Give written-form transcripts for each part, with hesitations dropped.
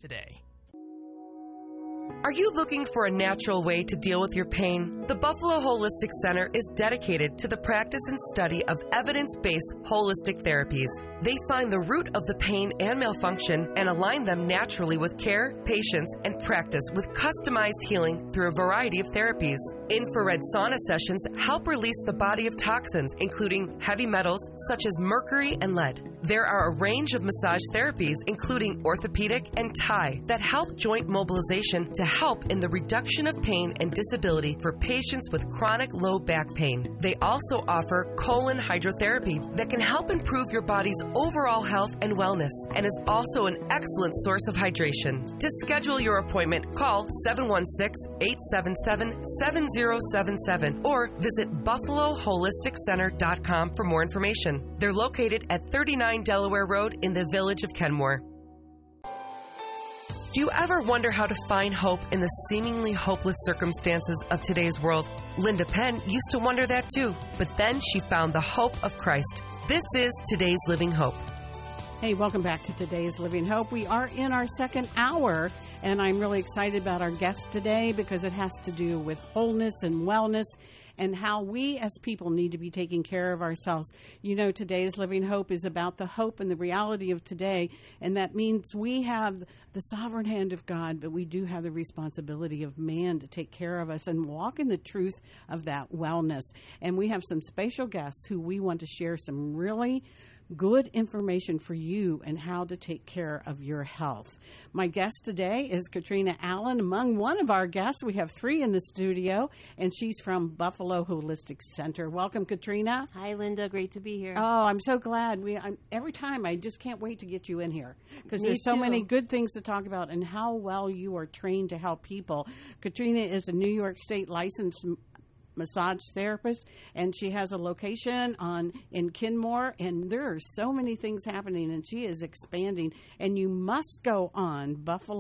today. Are you looking for a natural way to deal with your pain? The Buffalo Holistic Center is dedicated to the practice and study of evidence-based holistic therapies. They find the root of the pain and malfunction and align them naturally with care, patience, and practice with customized healing through a variety of therapies. Infrared sauna sessions help release the body of toxins, including heavy metals such as mercury and lead. There are a range of massage therapies, including orthopedic and Thai, that help joint mobilization to help in the reduction of pain and disability for patients with chronic low back pain. They also offer colon hydrotherapy that can help improve your body's overall health and wellness and is also an excellent source of hydration. To schedule your appointment, call 716-877-7077 or visit BuffaloHolisticCenter.com for more information. They're located at 39 Delaware Road in the village of Kenmore. Do you ever wonder how to find hope in the seemingly hopeless circumstances of today's world? Linda Penn used to wonder that too, but then she found the hope of Christ. This is Today's Living Hope. Hey, welcome back to Today's Living Hope. We are in our second hour, and I'm really excited about our guest today because it has to do with wholeness and wellness and how we as people need to be taking care of ourselves. You know, Today's Living Hope is about the hope and the reality of today, and that means we have the sovereign hand of God, but we do have the responsibility of man to take care of us and walk in the truth of that wellness. And we have some special guests who we want to share some really good information for you and how to take care of your health. My guest today is Katrina Allen. Among one of our guests, we have three in the studio, and she's from Buffalo Holistic Center. Welcome, Katrina. Hi, Linda. Great to be here. Oh, I'm so glad. Every time, I just can't wait to get you in here because there's so many good things to talk about and how well you are trained to help people. Katrina is a New York State licensed massage therapist, and she has a location in Kenmore, and there are so many things happening, and she is expanding. And you must go on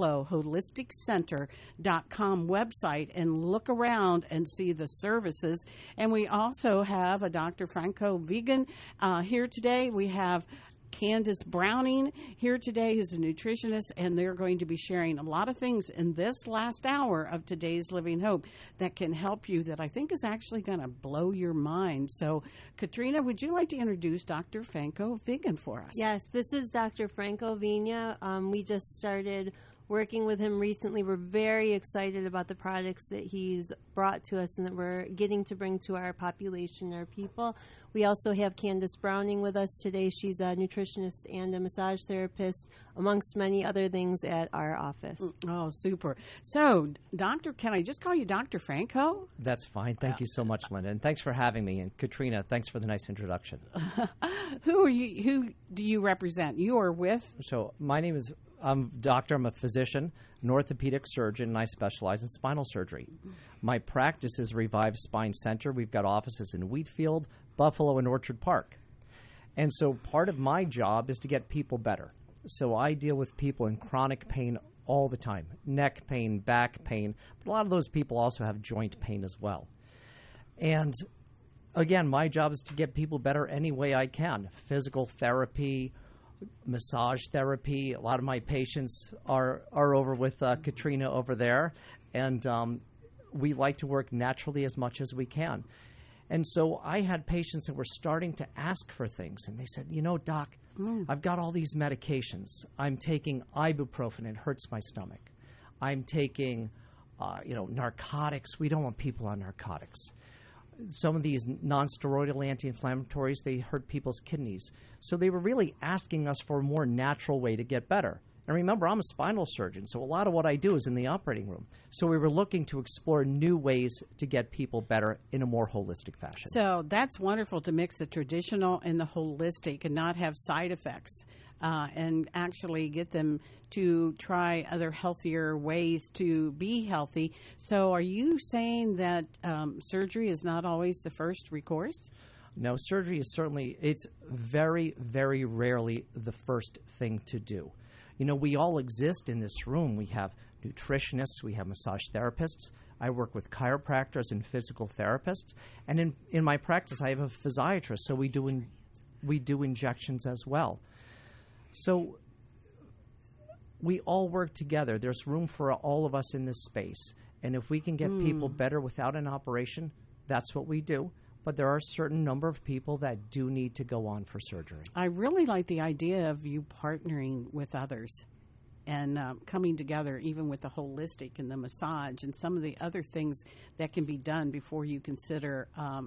BuffaloHolisticCenter.com website and look around and see the services. And we also have a Dr. Franco Vegan here today. We have Candace Browning here today, who's a nutritionist, and they're going to be sharing a lot of things in this last hour of Today's Living Hope that can help you, that I think is actually going to blow your mind. So, Katrina, would you like to introduce Dr. Franco Vegan for us? Yes, this is Dr. Franco Vigna. We just started working with him recently. We're very excited about the products that he's brought to us and that we're getting to bring to our population, our people. We also have Candace Browning with us today. She's a nutritionist and a massage therapist, amongst many other things at our office. Oh, super. So, Doctor, can I just call you Dr. Franco? That's fine. Thank you so much, Linda. And thanks for having me. And Katrina, thanks for the nice introduction. Who are you? Who do you represent? You are with? So, my name is I'm a physician, an orthopedic surgeon, and I specialize in spinal surgery. My practice is Revive Spine Center. We've got offices in Wheatfield, Buffalo, and Orchard Park. And so part of my job is to get people better. So I deal with people in chronic pain all the time, neck pain, back pain, but a lot of those people also have joint pain as well. And again, my job is to get people better any way I can. Physical therapy, massage therapy. A lot of my patients are over with Katrina over there, and we like to work naturally as much as we can. And so I had patients that were starting to ask for things, and they said, you know, Doc, I've got all these medications. I'm taking ibuprofen. It hurts my stomach. I'm taking, narcotics. We don't want people on narcotics. Some of these non-steroidal anti-inflammatories, they hurt people's kidneys. So they were really asking us for a more natural way to get better. And remember, I'm a spinal surgeon, so a lot of what I do is in the operating room. So we were looking to explore new ways to get people better in a more holistic fashion. So that's wonderful to mix the traditional and the holistic and not have side effects. And actually get them to try other healthier ways to be healthy. So are you saying that surgery is not always the first recourse? No, surgery is it's very, very rarely the first thing to do. You know, we all exist in this room. We have nutritionists, we have massage therapists. I work with chiropractors and physical therapists. And in my practice, I have a physiatrist, so we do injections as well. So we all work together. There's room for all of us in this space. And if we can get people better without an operation, that's what we do. But there are a certain number of people that do need to go on for surgery. I really like the idea of you partnering with others and coming together, even with the holistic and the massage and some of the other things that can be done before you consider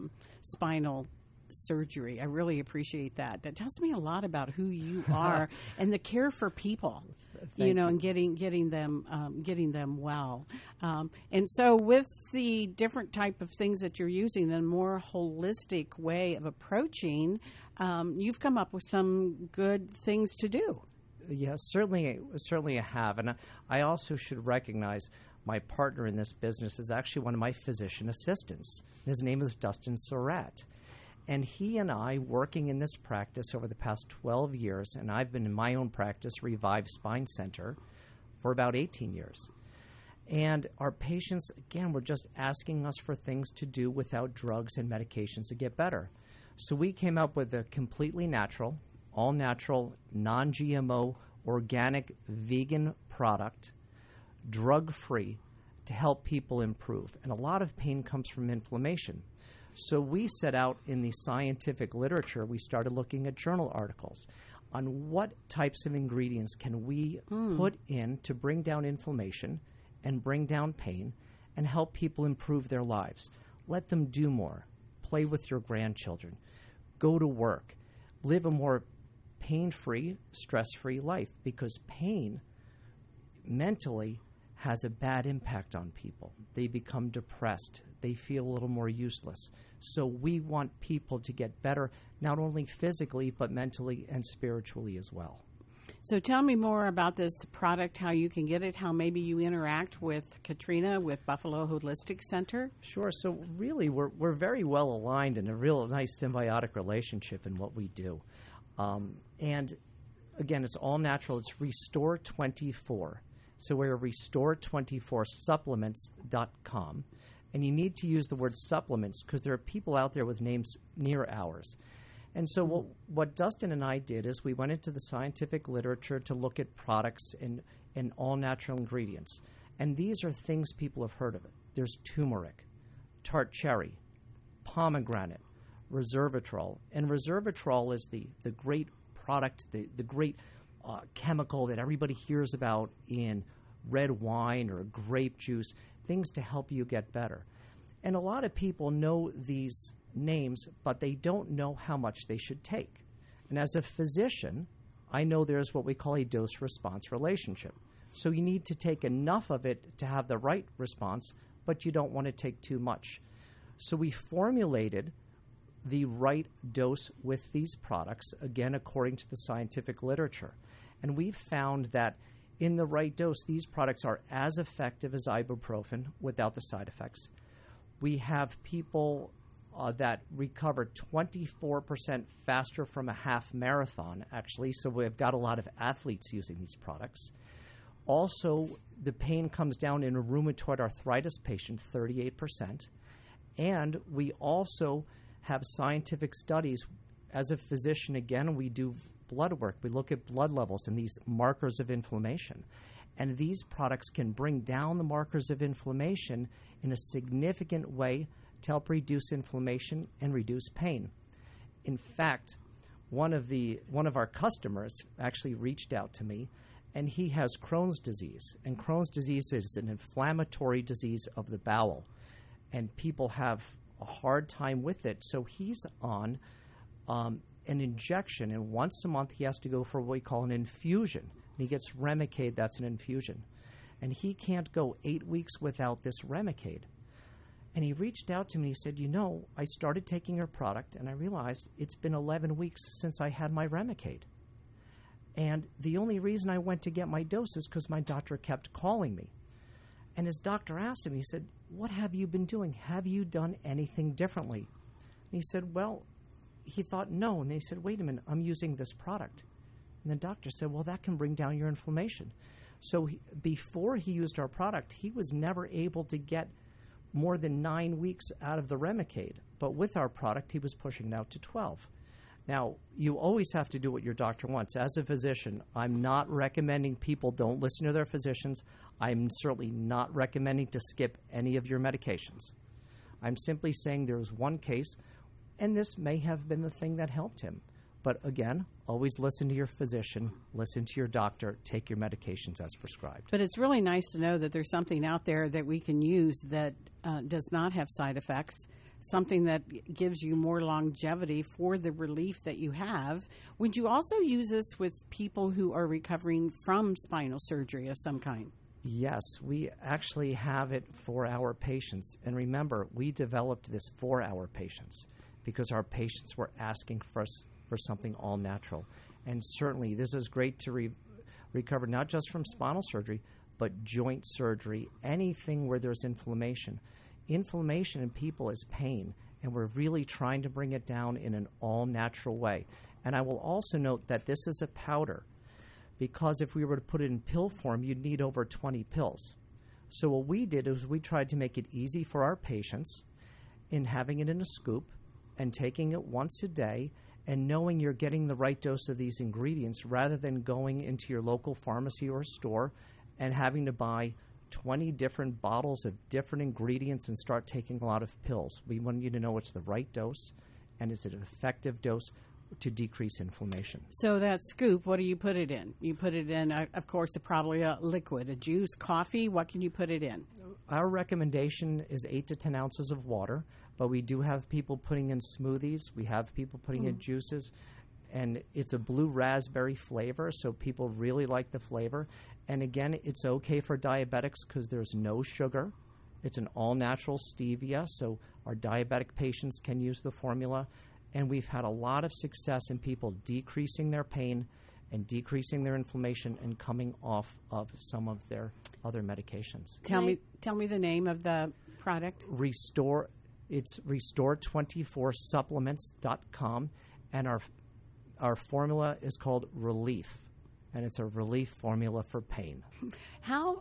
spinal surgery. I really appreciate that. That tells me a lot about who you are and the care for people, and getting them well. And so, with the different type of things that you're using, the more holistic way of approaching, you've come up with some good things to do. Yes, certainly I have. And I also should recognize my partner in this business is actually one of my physician assistants. His name is Dustin Surratt. And he and I, working in this practice over the past 12 years, and I've been in my own practice, Revive Spine Center, for about 18 years. And our patients, again, were just asking us for things to do without drugs and medications to get better. So we came up with a completely natural, all-natural, non-GMO, organic, vegan product, drug-free, to help people improve. And a lot of pain comes from inflammation. So we set out in the scientific literature, we started looking at journal articles on what types of ingredients can we put in to bring down inflammation and bring down pain and help people improve their lives. Let them do more. Play with your grandchildren. Go to work. Live a more pain-free, stress-free life, because pain mentally has a bad impact on people. They become depressed. They feel a little more useless. So we want people to get better, not only physically, but mentally and spiritually as well. So tell me more about this product, how you can get it, how maybe you interact with Katrina, with Buffalo Holistic Center. Sure. So really, we're very well aligned and a real nice symbiotic relationship in what we do. And again, it's all natural. It's Restore 24. So we're Restore24supplements.com. And you need to use the word supplements because there are people out there with names near ours. And so what Dustin and I did is we went into the scientific literature to look at products in all-natural ingredients. And these are things people have heard of. There's turmeric, tart cherry, pomegranate, resveratrol. And resveratrol is the great product, the great chemical that everybody hears about in red wine or grape juice, things to help you get better. And a lot of people know these names, but they don't know how much they should take. And as a physician, I know there's what we call a dose-response relationship. So you need to take enough of it to have the right response, but you don't want to take too much. So we formulated the right dose with these products, again, according to the scientific literature. And we've found that in the right dose, these products are as effective as ibuprofen without the side effects. We have people that recover 24% faster from a half marathon, actually. So we've got a lot of athletes using these products. Also, the pain comes down in a rheumatoid arthritis patient, 38%. And we also have scientific studies. As a physician, again, we do blood work. We look at blood levels and these markers of inflammation. And these products can bring down the markers of inflammation in a significant way to help reduce inflammation and reduce pain. In fact, one of our customers actually reached out to me, and he has Crohn's disease. And Crohn's disease is an inflammatory disease of the bowel, and people have a hard time with it. So he's on an injection, and once a month he has to go for what we call an infusion. And he gets Remicade, that's an infusion. And he can't go 8 weeks without this Remicade. And he reached out to me and he said, I started taking your product and I realized it's been 11 weeks since I had my Remicade. And the only reason I went to get my dose is because my doctor kept calling me. And his doctor asked him, he said, what have you been doing? Have you done anything differently? And he said, well, he thought no. And he said, wait a minute, I'm using this product. And the doctor said, well, that can bring down your inflammation. So before he used our product, he was never able to get more than 9 weeks out of the Remicade. But with our product, he was pushing it out to 12. Now, you always have to do what your doctor wants. As a physician, I'm not recommending people don't listen to their physicians. I'm certainly not recommending to skip any of your medications. I'm simply saying there was one case, and this may have been the thing that helped him. But again, always listen to your physician, listen to your doctor, take your medications as prescribed. But it's really nice to know that there's something out there that we can use that does not have side effects, something that gives you more longevity for the relief that you have. Would you also use this with people who are recovering from spinal surgery of some kind? Yes, we actually have it for our patients. And remember, we developed this for our patients because our patients were asking for us for something all natural. And certainly this is great to recover not just from spinal surgery, but joint surgery, anything where there's inflammation. Inflammation in people is pain, and we're really trying to bring it down in an all-natural way. And I will also note that this is a powder, because if we were to put it in pill form, you'd need over 20 pills. So what we did is we tried to make it easy for our patients in having it in a scoop and taking it once a day and knowing you're getting the right dose of these ingredients rather than going into your local pharmacy or store and having to buy 20 different bottles of different ingredients and start taking a lot of pills. We want you to know it's the right dose and is it an effective dose to decrease inflammation. So that scoop, what do you put it in? You put it in, of course, probably a liquid, a juice, coffee. What can you put it in? Our recommendation is 8 to 10 ounces of water, but we do have people putting in smoothies. We have people putting in juices, and it's a blue raspberry flavor, so people really like the flavor. And again, it's okay for diabetics because there's no sugar. It's an all-natural stevia, so our diabetic patients can use the formula. And we've had a lot of success in people decreasing their pain and decreasing their inflammation and coming off of some of their other medications. Tell me the name of the product. Restore. It's restore24supplements.com, and our formula is called Relief, and it's a relief formula for pain. How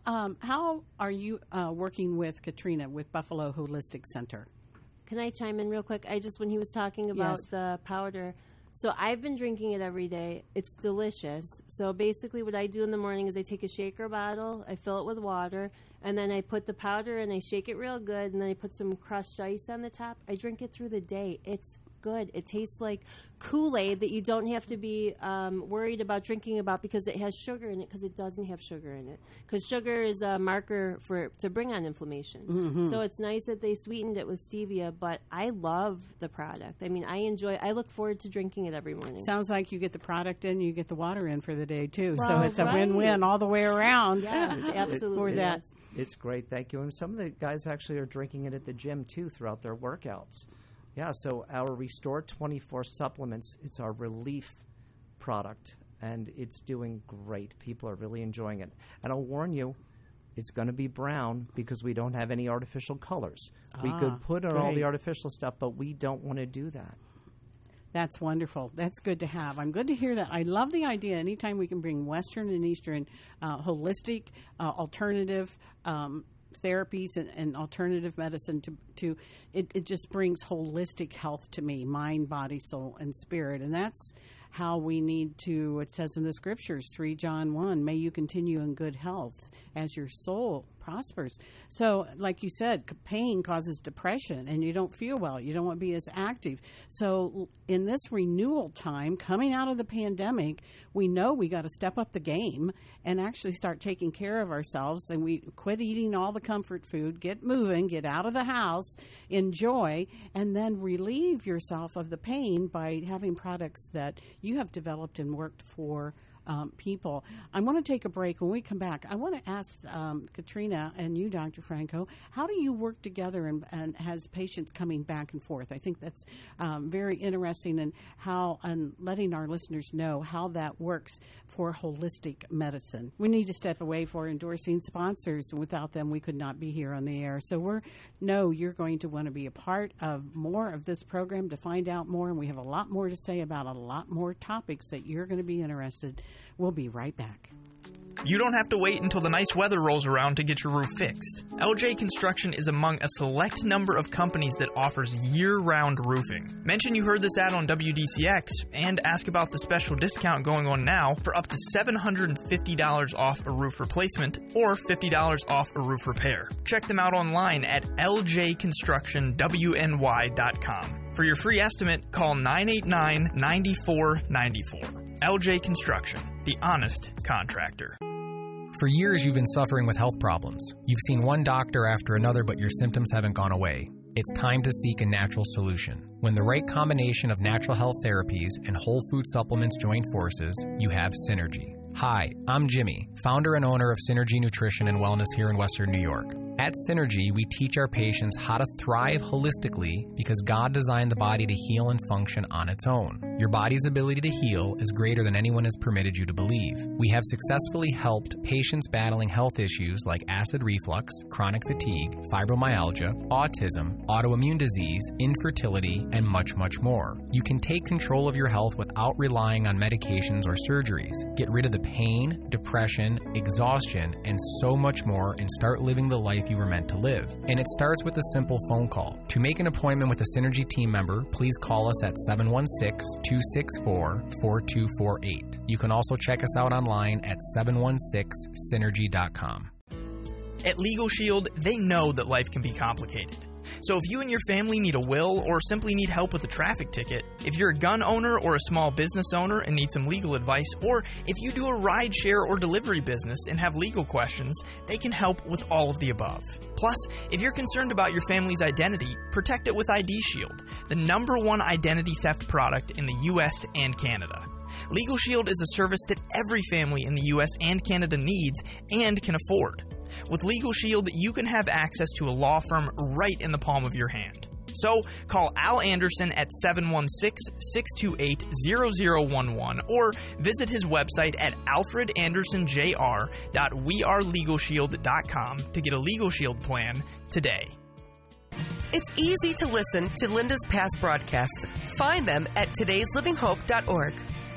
are you working with Katrina with Buffalo Holistic Center? Can I chime in real quick? When he was talking about the powder, so I've been drinking it every day. It's delicious. So basically what I do in the morning is I take a shaker bottle, I fill it with water, and then I put the powder and I shake it real good, and then I put some crushed ice on the top. I drink it through the day. It's good. It tastes like Kool-Aid that you don't have to be worried about drinking about because it has sugar in it, because it doesn't have sugar in it. Because sugar is a marker to bring on inflammation. Mm-hmm. So it's nice that they sweetened it with stevia, but I love the product. I mean, I look forward to drinking it every morning. Sounds like you get the product in, you get the water in for the day too. Well, so it's a win-win all the way around. Yes, absolutely. For that. It's great, thank you. And some of the guys actually are drinking it at the gym too throughout their workouts. Yeah, so our Restore 24 supplements, it's our relief product, and it's doing great. People are really enjoying it. And I'll warn you, it's going to be brown because we don't have any artificial colors. We could put on all the artificial stuff, but we don't want to do that. That's wonderful. That's good to have. I'm good to hear that. I love the idea. Anytime we can bring Western and Eastern holistic, alternative therapies and alternative medicine to it just brings holistic health to me, mind, body, soul, and spirit. And that's how we need to, it says in the scriptures, 3 John 1, may you continue in good health as your soul prospers. So, like you said, pain causes depression, and you don't feel well. You don't want to be as active. So, in this renewal time, coming out of the pandemic, we know we got to step up the game and actually start taking care of ourselves. And we quit eating all the comfort food, get moving, get out of the house, enjoy, and then relieve yourself of the pain by having products that you have developed and worked for people. I want to take a break. When we come back, I want to ask Katrina and you, Dr. Franco, how do you work together and has patients coming back and forth? I think that's very interesting, and letting our listeners know how that works for holistic medicine. We need to step away for endorsing sponsors. Without them, we could not be here on the air. So you're going to want to be a part of more of this program to find out more, and we have a lot more to say about a lot more topics that you're going to be interested. We'll be right back. You don't have to wait until the nice weather rolls around to get your roof fixed. LJ Construction is among a select number of companies that offers year-round roofing. Mention you heard this ad on WDCX and ask about the special discount going on now for up to $750 off a roof replacement or $50 off a roof repair. Check them out online at ljconstructionwny.com. For your free estimate, call 989-9494. LJ Construction, the honest contractor. For years, you've been suffering with health problems. You've seen one doctor after another, but your symptoms haven't gone away. It's time to seek a natural solution. When the right combination of natural health therapies and whole food supplements join forces, you have Synergy. Hi, I'm Jimmy, founder and owner of Synergy Nutrition and Wellness here in Western New York. At Synergy, we teach our patients how to thrive holistically because God designed the body to heal and function on its own. Your body's ability to heal is greater than anyone has permitted you to believe. We have successfully helped patients battling health issues like acid reflux, chronic fatigue, fibromyalgia, autism, autoimmune disease, infertility, and much, much more. You can take control of your health without relying on medications or surgeries. Get rid of the pain, depression, exhaustion, and so much more and start living the life you were meant to live. And it starts with a simple phone call. To make an appointment with a Synergy team member, please call us at 716-264-4248. You can also check us out online at 716synergy.com. At Legal Shield, they know that life can be complicated. So if you and your family need a will or simply need help with a traffic ticket, if you're a gun owner or a small business owner and need some legal advice, or if you do a rideshare or delivery business and have legal questions, they can help with all of the above. Plus, if you're concerned about your family's identity, protect it with ID Shield, the #1 identity theft product in the U.S. and Canada. Legal Shield is a service that every family in the U.S. and Canada needs and can afford. With Legal Shield, you can have access to a law firm right in the palm of your hand. So, call Al Anderson at 716-628-0011 or visit his website at alfredandersonjr.wearelegalshield.com to get a Legal Shield plan today. It's easy to listen to Linda's past broadcasts. Find them at todayslivinghope.org.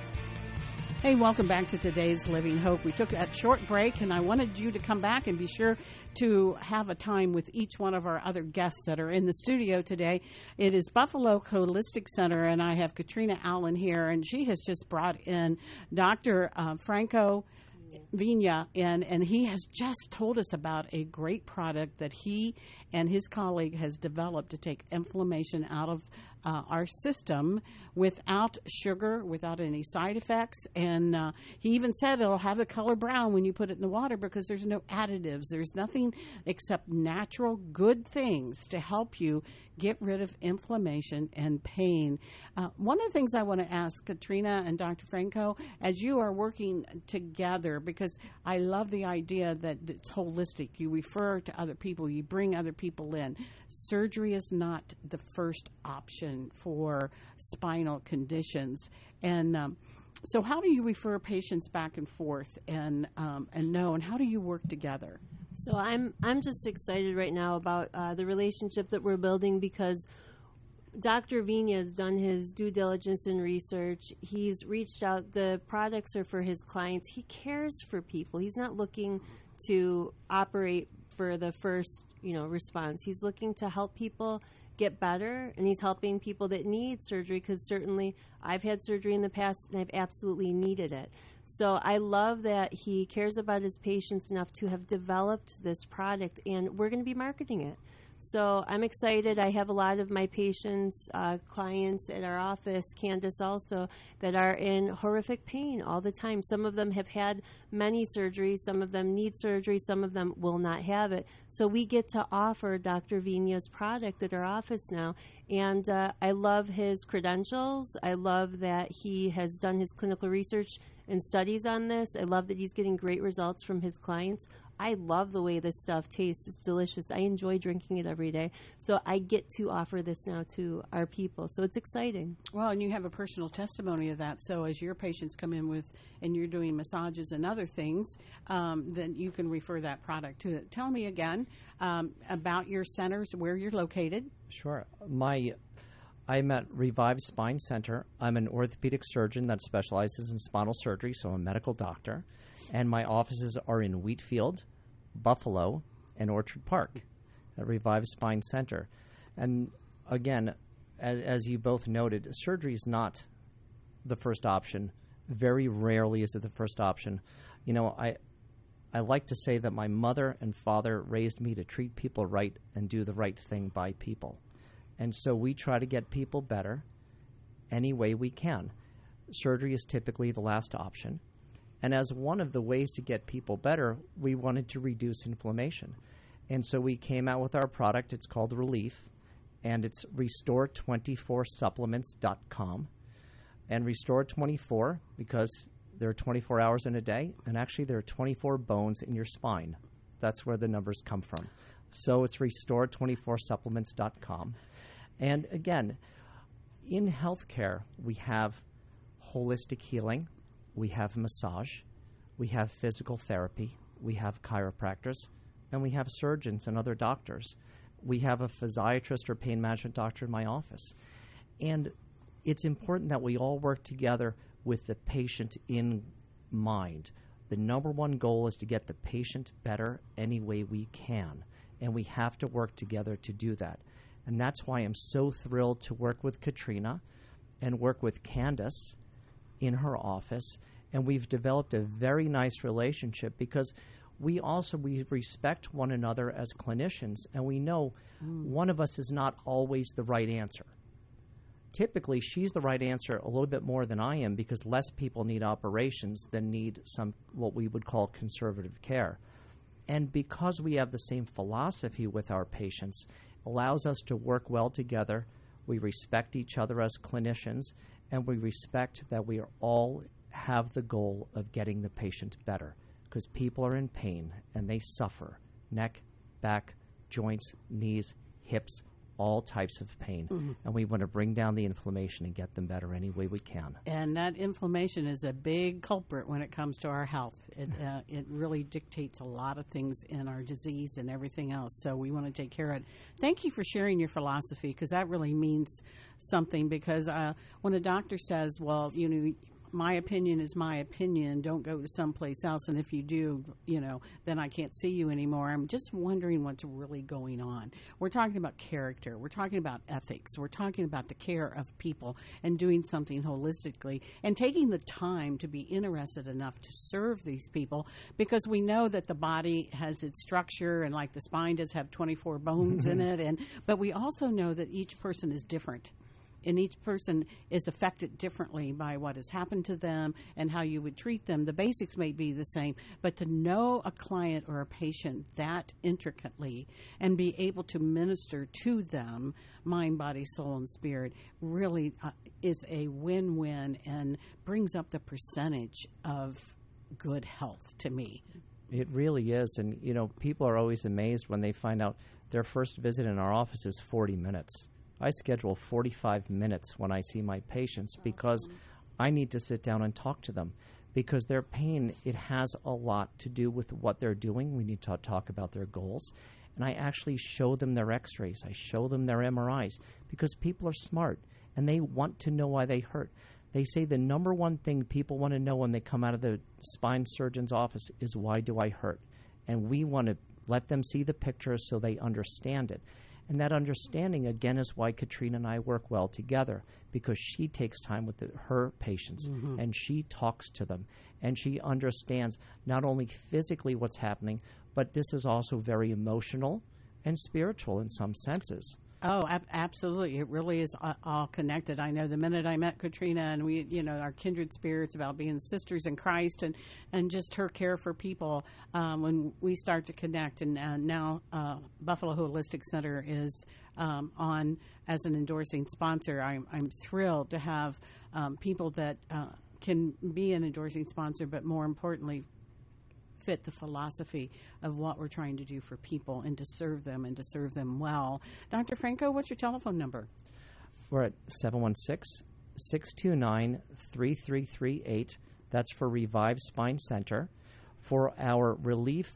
Hey, welcome back to Today's Living Hope. We took that short break, and I wanted you to come back and be sure to have a time with each one of our other guests that are in the studio today. It is Buffalo Holistic Center, and I have Katrina Allen here, and she has just brought in Dr. Franco Vigna, and he has just told us about a great product that he and his colleague has developed to take inflammation out of our system without sugar, without any side effects. And he even said it'll have the color brown when you put it in the water because there's no additives. There's nothing except natural good things to help you get rid of inflammation and pain. One of the things I want to ask Katrina and Dr. Franco, as you are working together, because I love the idea that it's holistic. You refer to other people. You bring other people in. Surgery is not the first option for spinal conditions. And so how do you refer patients back and forth and know, and how do you work together? So I'm just excited right now about the relationship that we're building because Dr. Vigna has done his due diligence and research. He's reached out. The products are for his clients. He cares for people. He's not looking to operate for the first, response. He's looking to help people get better, and he's helping people that need surgery because certainly I've had surgery in the past and I've absolutely needed it. So I love that he cares about his patients enough to have developed this product, and we're going to be marketing it. So I'm excited. I have a lot of my patients, clients at our office, Candace also, that are in horrific pain all the time. Some of them have had many surgeries. Some of them need surgery. Some of them will not have it. So we get to offer Dr. Vigna's product at our office now. And I love his credentials. I love that he has done his clinical research and studies on this. I love that he's getting great results from his clients. I love the way this stuff tastes. It's delicious. I enjoy drinking it every day. So I get to offer this now to our people. So it's exciting. Well, and you have a personal testimony of that. So as your patients come in with, and you're doing massages and other things, then you can refer that product to it. Tell me again about your centers, where you're located. Sure. I'm at Revive Spine Center. I'm an orthopedic surgeon that specializes in spinal surgery, so I'm a medical doctor. And my offices are in Wheatfield, Buffalo, and Orchard Park at Revive Spine Center. And again, as you both noted, surgery is not the first option. Very rarely is it the first option. You know, I like to say that my mother and father raised me to treat people right and do the right thing by people. And so we try to get people better any way we can. Surgery is typically the last option. And as one of the ways to get people better, we wanted to reduce inflammation. And so we came out with our product. It's called Relief, and it's Restore24supplements.com. And Restore 24 because there are 24 hours in a day, and actually there are 24 bones in your spine. That's where the numbers come from. So it's Restore24supplements.com. And again, in healthcare, we have holistic healing, we have massage, we have physical therapy, we have chiropractors, and we have surgeons and other doctors. We have a physiatrist or pain management doctor in my office. And it's important that we all work together with the patient in mind. The number one goal is to get the patient better any way we can, and we have to work together to do that. And that's why I'm so thrilled to work with Katrina and work with Candace in her office. And we've developed a very nice relationship because we respect one another as clinicians, and we know one of us is not always the right answer. Typically, she's the right answer a little bit more than I am because less people need operations than need some what we would call conservative care. And because we have the same philosophy with our patients, allows us to work well together. We respect each other as clinicians, and we respect that we are all have the goal of getting the patient better because people are in pain and they suffer. Neck, back, joints, knees, hips, all types of pain. And we want to bring down the inflammation and get them better any way we can. And that inflammation is a big culprit when it comes to our health. It really dictates a lot of things in our disease and everything else. So we want to take care of it. Thank you for sharing your philosophy because that really means something because when a doctor says, well, you know, my opinion is my opinion, don't go to someplace else, and if you do, you know, then I can't see you anymore. I'm just wondering what's really going on. We're talking about character. We're talking about ethics. We're talking about the care of people and doing something holistically and taking the time to be interested enough to serve these people because we know that the body has its structure and like the spine does have 24 bones in it, but we also know that each person is different. And each person is affected differently by what has happened to them and how you would treat them. The basics may be the same, but to know a client or a patient that intricately and be able to minister to them, mind, body, soul, and spirit, really is a win-win and brings up the percentage of good health to me. It really is. And, you know, people are always amazed when they find out their first visit in our office is 40 minutes. I schedule 45 minutes when I see my patients because I need to sit down and talk to them because their pain, it has a lot to do with what they're doing. We need to talk about their goals. And I actually show them their x-rays. I show them their MRIs because people are smart and they want to know why they hurt. They say the number one thing people want to know when they come out of the spine surgeon's office is why do I hurt? And we want to let them see the pictures so they understand it. And that understanding, again, is why Katrina and I work well together because she takes time with her patients and she talks to them and she understands not only physically what's happening, but this is also very emotional and spiritual in some senses. Oh, absolutely. It really is all connected. I know the minute I met Katrina and we, you know, our kindred spirits about being sisters in Christ and just her care for people when we start to connect. And now Buffalo Holistic Center is on as an endorsing sponsor. I'm thrilled to have people that can be an endorsing sponsor, but more importantly, fit the philosophy of what we're trying to do for people and to serve them well. Dr. Franco, what's your telephone number? We're at 716-629-3338. That's for Revive Spine Center. For our Relief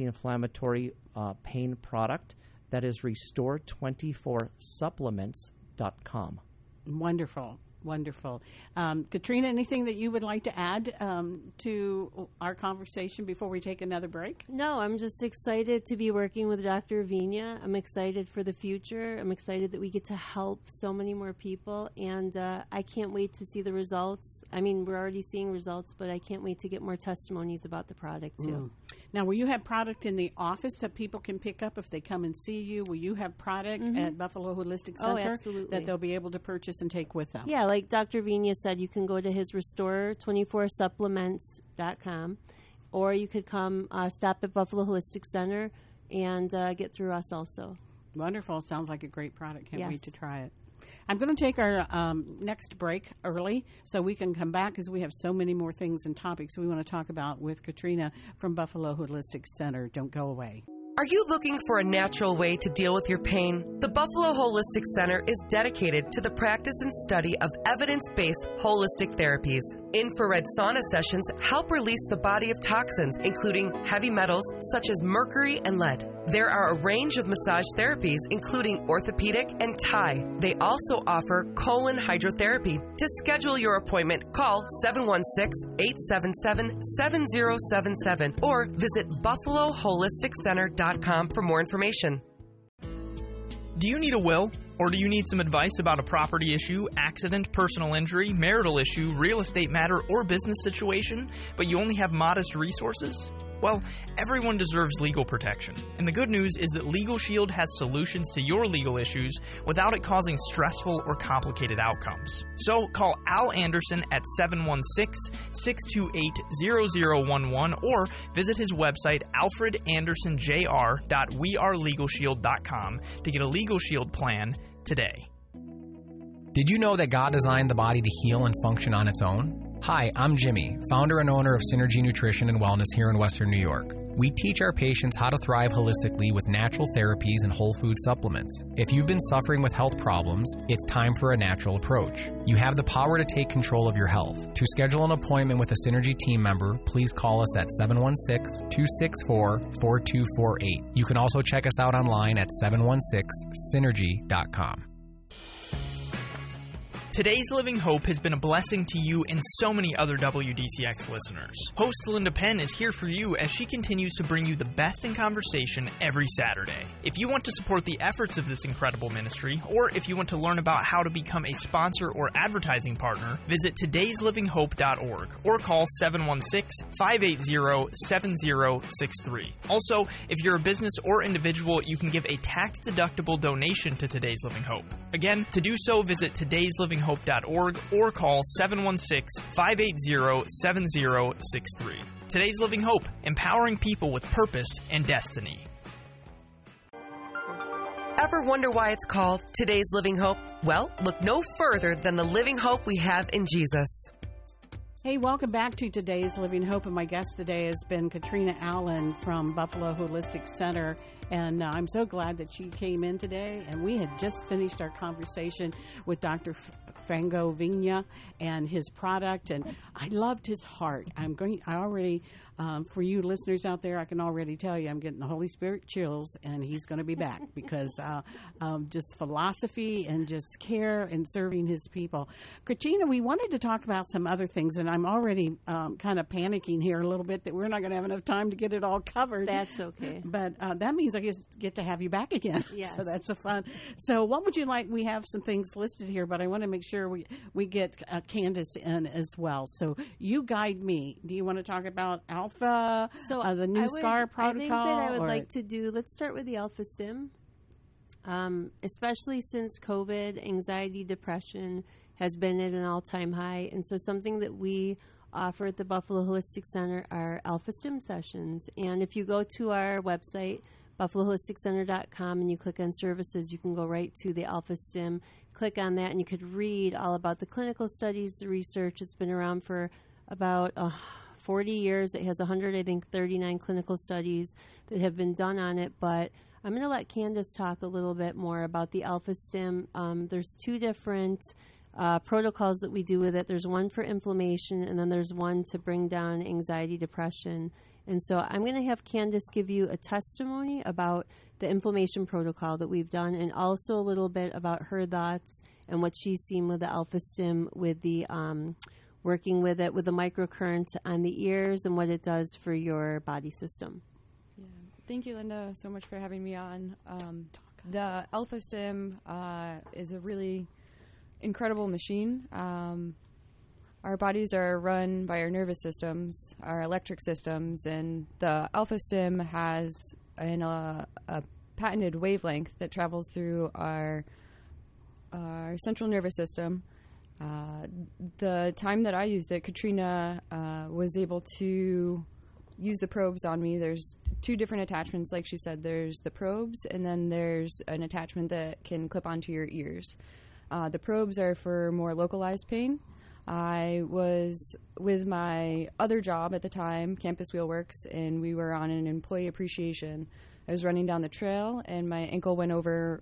anti-inflammatory pain product, that is Restore24supplements.com. www.buffaloholisticcenter.com. Wonderful. Wonderful. Katrina, anything that you would like to add to our conversation before we take another break? No, I'm just excited to be working with Dr. Vigna. I'm excited for the future. I'm excited that we get to help so many more people, and I can't wait to see the results. I mean, we're already seeing results, but I can't wait to get more testimonies about the product, too. Now, will you have product in the office that people can pick up if they come and see you? Will you have product at Buffalo Holistic Center that they'll be able to purchase and take with them? Yeah, like Dr. Vigna said, you can go to his Restore24supplements.com, or you could come stop at Buffalo Holistic Center and get through us also. Wonderful. Sounds like a great product. Can't wait to try it. I'm going to take our next break early so we can come back because we have so many more things and topics we want to talk about with Katrina from Buffalo Holistic Center. Don't go away. Are you looking for a natural way to deal with your pain? The Buffalo Holistic Center is dedicated to the practice and study of evidence-based holistic therapies. Infrared sauna sessions help release the body of toxins, including heavy metals such as mercury and lead. There are a range of massage therapies, including orthopedic and Thai. They also offer colon hydrotherapy. To schedule your appointment, call 716-877-7077 or visit BuffaloHolisticCenter.com for more information. Do you need a will? Or do you need some advice about a property issue, accident, personal injury, marital issue, real estate matter, or business situation, but you only have modest resources? Well, everyone deserves legal protection. And the good news is that Legal Shield has solutions to your legal issues without it causing stressful or complicated outcomes. So call Al Anderson at 716-628-0011 or visit his website alfredandersonjr.wearelegalshield.com to get a Legal Shield plan today. Did you know that God designed the body to heal and function on its own? Hi, I'm Jimmy, founder and owner of Synergy Nutrition and Wellness here in Western New York. We teach our patients how to thrive holistically with natural therapies and whole food supplements. If you've been suffering with health problems, it's time for a natural approach. You have the power to take control of your health. To schedule an appointment with a Synergy team member, please call us at 716-264-4248. You can also check us out online at 716synergy.com. Today's Living Hope has been a blessing to you and so many other WDCX listeners. Host Linda Penn is here for you as she continues to bring you the best in conversation every Saturday. If you want to support the efforts of this incredible ministry, or if you want to learn about how to become a sponsor or advertising partner, visit todayslivinghope.org or call 716-580-7063. Also, if you're a business or individual, you can give a tax-deductible donation to Today's Living Hope. Again, to do so, visit todayslivinghope.org or call 716-580-7063. Today's Living Hope, empowering people with purpose and destiny. Ever wonder why it's called Today's Living Hope? Well, look no further than the living hope we have in Jesus. Hey, welcome back to Today's Living Hope, and my guest today has been Katrina Allen from Buffalo Holistic Center, and I'm so glad that she came in today, and we had just finished our conversation with Dr. Franco Vigna and his product, and I loved his heart. For you listeners out there, I can already tell you I'm getting the Holy Spirit chills, and he's going to be back because just philosophy and just care and serving his people. Katrina, we wanted to talk about some other things, and I'm already kind of panicking here a little bit that we're not going to have enough time to get it all covered. That's okay. But that means I get to have you back again. Yes. So that's fun. So what would you like? We have some things listed here, but I want to make sure we get Candace in as well. So you guide me. Do you want to talk about Alpha, the new SCAR protocol? I think that I would like to do, let's start with the Alpha Stim. Especially since COVID, anxiety, depression has been at an all-time high. And so something that we offer at the Buffalo Holistic Center are Alpha Stim sessions. And if you go to our website, BuffaloHolisticCenter.com, and you click on services, you can go right to the Alpha Stim. Click on that, and you could read all about the clinical studies, the research. It's been around for about 40 years. It has 39 clinical studies that have been done on it. But I'm going to let Candace talk a little bit more about the Alpha Stim. There's two different protocols that we do with it. There's one for inflammation, and then there's one to bring down anxiety, depression. And so I'm going to have Candace give you a testimony about the inflammation protocol that we've done, and also a little bit about her thoughts and what she's seen with the AlphaStim, with the working with it with the microcurrent on the ears and what it does for your body system. Yeah. Thank you, Linda, so much for having me on. The AlphaStim is a really incredible machine. Our bodies are run by our nervous systems, our electric systems, and the AlphaStim has a patented wavelength that travels through our central nervous system. The time that I used it, Katrina was able to use the probes on me. There's 2 different attachments, like she said. There's the probes, and then there's an attachment that can clip onto your ears. The probes are for more localized pain. I was with my other job at the time, Campus Wheelworks, and we were on an employee appreciation. I was running down the trail, and my ankle went over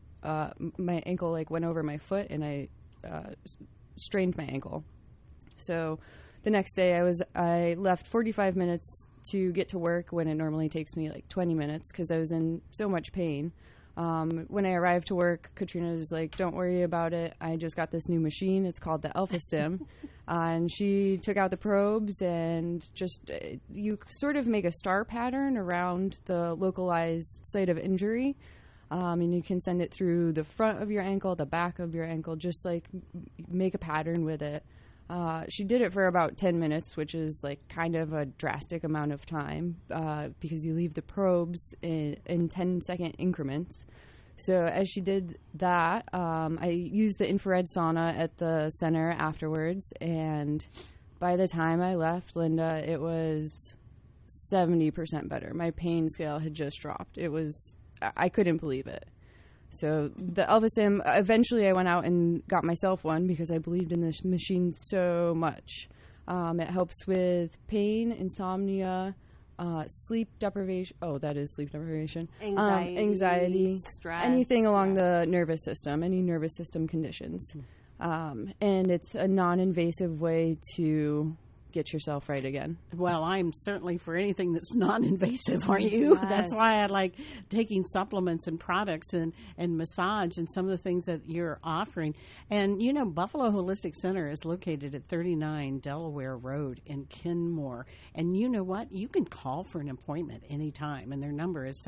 my foot, and I strained my ankle. So the next day I left 45 minutes to get to work when it normally takes me like 20 minutes because I was in so much pain. When I arrived to work, Katrina was like, "Don't worry about it. I just got this new machine. It's called the AlphaStim." And she took out the probes and just, you sort of make a star pattern around the localized site of injury. And you can send it through the front of your ankle, the back of your ankle, just like make a pattern with it. She did it for about 10 minutes, which is like kind of a drastic amount of time because you leave the probes in 10-second increments. So as she did that, I used the infrared sauna at the center afterwards, and by the time I left, Linda, it was 70% better. My pain scale had just dropped. I couldn't believe it. So the AlphaStim, eventually I went out and got myself one because I believed in this machine so much. It helps with pain, insomnia, sleep deprivation. Oh, that is sleep deprivation. Anxiety, stress, anything along the nervous system, any nervous system conditions. And it's a non-invasive way to get yourself right again. Well, I'm certainly for anything that's non-invasive, aren't you? Yes. That's why I like taking supplements and products and massage and some of the things that you're offering. And, you know, Buffalo Holistic Center is located at 39 Delaware Road in Kenmore. And you know what? You can call for an appointment anytime, and their number is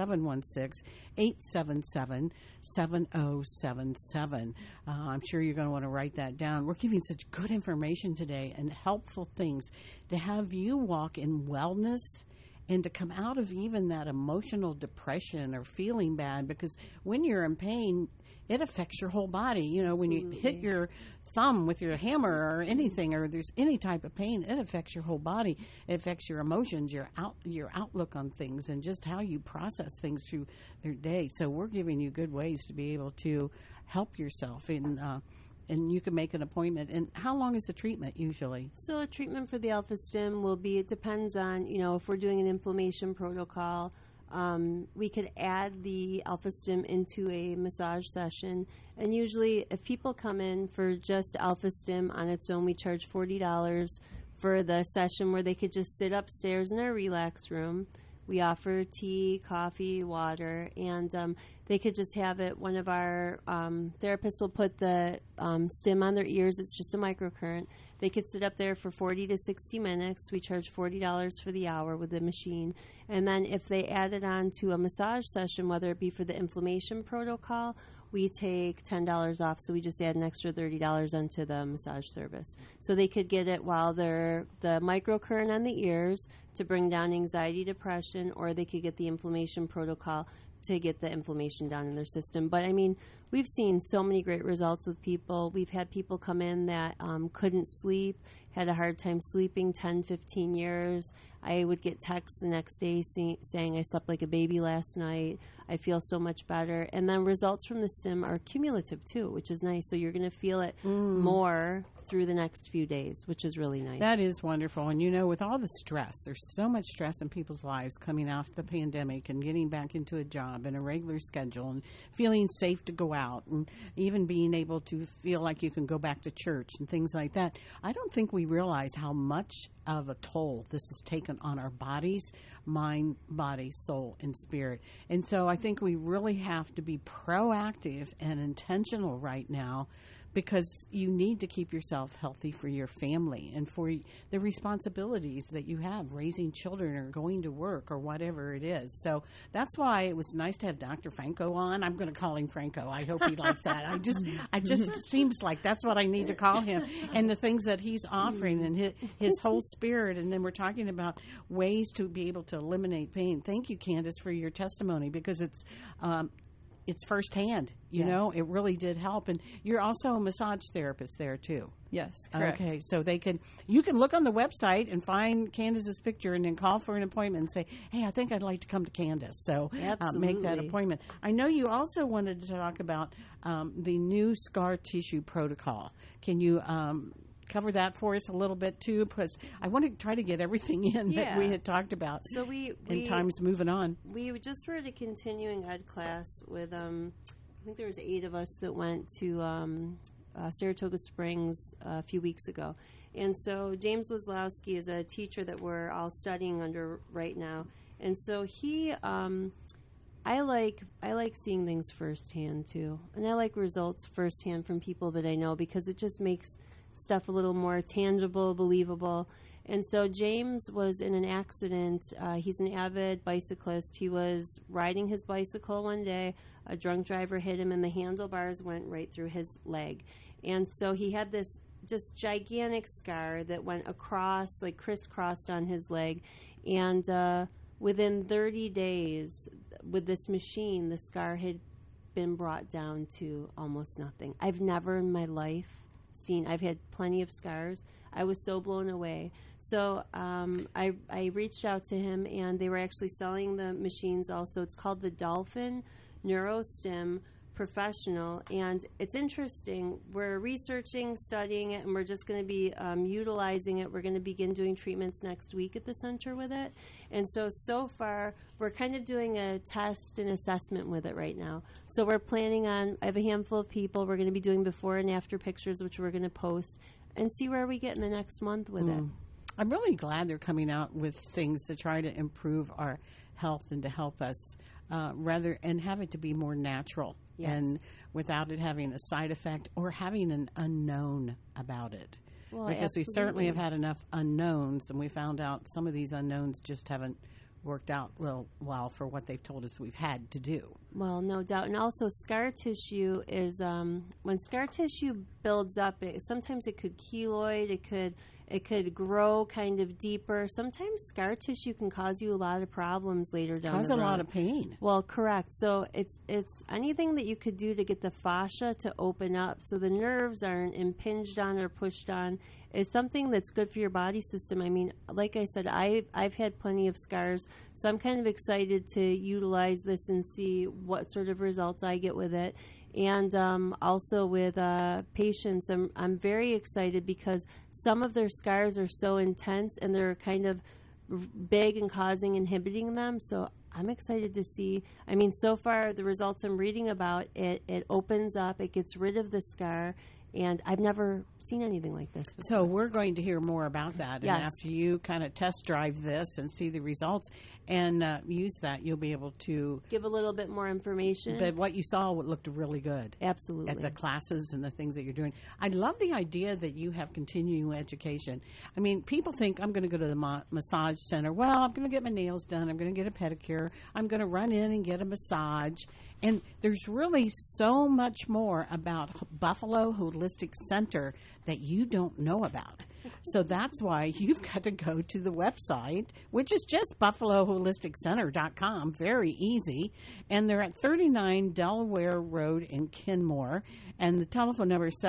716-877-7077. I'm sure you're going to want to write that down. We're giving such good information today and helpful things to have you walk in wellness and to come out of even that emotional depression or feeling bad, because when you're in pain, it affects your whole body. You know, when you hit your thumb with your hammer or anything, or there's any type of pain, it affects your whole body. It affects your emotions, your outlook on things, and just how you process things through your day. So we're giving you good ways to be able to help yourself and you can make an appointment. And how long is the treatment usually? So a treatment for the AlphaStim will be, it depends on, you know, if we're doing an inflammation protocol, we could add the AlphaStim into a massage session. And usually if people come in for just AlphaStim on its own, we charge $40 for the session where they could just sit upstairs in our relax room. We offer tea, coffee, water, and they could just have it. One of our therapists will put the stim on their ears. It's just a microcurrent. They could sit up there for 40 to 60 minutes. We charge $40 for the hour with the machine. And then if they add it on to a massage session, whether it be for the inflammation protocol, we take $10 off, so we just add an extra $30 onto the massage service. So they could get it while they're the microcurrent on the ears to bring down anxiety, depression, or they could get the inflammation protocol to get the inflammation down in their system. But, I mean, we've seen so many great results with people. We've had people come in that couldn't sleep, had a hard time sleeping 10, 15 years. I would get texts the next day saying I slept like a baby last night. I feel so much better. And then results from the stim are cumulative, too, which is nice. So you're going to feel it more through the next few days, which is really nice. That is wonderful. And, you know, with all the stress, there's so much stress in people's lives coming off the pandemic and getting back into a job and a regular schedule and feeling safe to go out and even being able to feel like you can go back to church and things like that. I don't think we realize how much of a toll this has taken on our bodies, mind, body, soul, and spirit. And so I think we really have to be proactive and intentional right now, because you need to keep yourself healthy for your family and for the responsibilities that you have, raising children or going to work or whatever it is. So that's why it was nice to have Dr. Franco on. I'm going to call him Franco. I hope he likes that. I just it seems like that's what I need to call him. And the things that he's offering and his whole spirit. And then we're talking about ways to be able to eliminate pain. Thank you, Candace, for your testimony, because it's firsthand, you know, it really did help. And you're also a massage therapist there too. Yes, correct. Okay, so you can look on the website and find Candace's picture and then call for an appointment and say, hey, I think I'd like to come to Candace. So make that appointment. I know you also wanted to talk about the new scar tissue protocol. Can you cover that for us a little bit too, because I want to try to get everything in that we had talked about. So we time's moving on. We just were at a continuing ed class with I think there was 8 of us that went to Saratoga Springs a few weeks ago, and so James Wazlowski is a teacher that we're all studying under right now, and so he I like seeing things firsthand too, and I like results firsthand from people that I know, because it just makes stuff a little more tangible, believable. And so James was in an accident. He's an avid bicyclist. He was riding his bicycle one day. A drunk driver hit him, and the handlebars went right through his leg. And so he had this just gigantic scar that went across, like crisscrossed on his leg. And within 30 days, with this machine, the scar had been brought down to almost nothing. I've never in my life I've had plenty of scars. I was so blown away. So I reached out to him, and they were actually selling the machines also. It's called the Dolphin NeuroStim Professional, and it's interesting. We're researching, studying it, and we're just going to be utilizing it. We're going to begin doing treatments next week at the center with it. And so far, we're kind of doing a test and assessment with it right now. So we're planning on, I have a handful of people. We're going to be doing before and after pictures, which we're going to post, and see where we get in the next month with it. I'm really glad they're coming out with things to try to improve our health and to help us and have it to be more natural. Yes. And without it having a side effect or having an unknown about it. Well, because absolutely. we certainly have had enough unknowns, and we found out some of these unknowns just haven't worked out well for what they've told us we've had to do. Well, no doubt. And also scar tissue is, when scar tissue builds up, sometimes it could keloid, it could grow kind of deeper. Sometimes scar tissue can cause you a lot of problems later down the road. Cause a lot of pain. Well, correct. So it's anything that you could do to get the fascia to open up so the nerves aren't impinged on or pushed on is something that's good for your body system. I mean, like I said, I've had plenty of scars, so I'm kind of excited to utilize this and see what sort of results I get with it. And also with patients, I'm very excited because some of their scars are so intense and they're kind of big and inhibiting them. So I'm excited to see. I mean, so far the results I'm reading about, it opens up, it gets rid of the scar, and I've never seen anything like this before. So we're going to hear more about that. Yes. And after you kind of test drive this and see the results and use that, you'll be able to give a little bit more information. But what you saw looked really good. Absolutely. At the classes and the things that you're doing. I love the idea that you have continuing education. I mean, people think I'm going to go to the massage center. Well, I'm going to get my nails done. I'm going to get a pedicure. I'm going to run in and get a massage. And there's really so much more about Buffalo Holistic Center that you don't know about. So that's why you've got to go to the website, which is just buffaloholisticcenter.com. Very easy. And they're at 39 Delaware Road in Kenmore. And the telephone number is